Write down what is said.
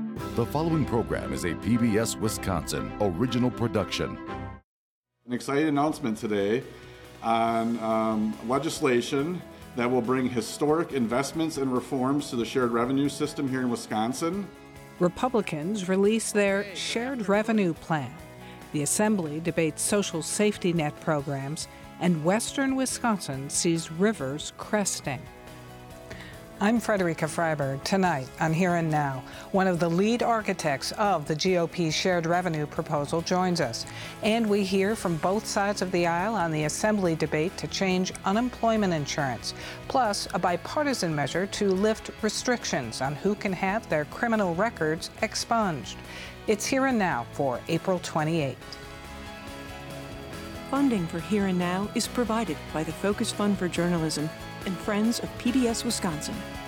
The following program is a PBS Wisconsin original production. An exciting announcement today on legislation that will bring historic investments and reforms to the shared revenue system here in Wisconsin. Republicans release their shared revenue plan. The Assembly debates social safety net programs, and Western Wisconsin sees rivers cresting. I'm Frederica Freiberg. Tonight on Here and Now, one of the lead architects of the GOP shared revenue proposal joins us. And we hear from both sides of the aisle on the Assembly debate to change unemployment insurance, plus a bipartisan measure to lift restrictions on who can have their criminal records expunged. It's Here and Now for April 28th. Funding for Here and Now is provided by the Focus Fund for Journalism and Friends of PBS Wisconsin.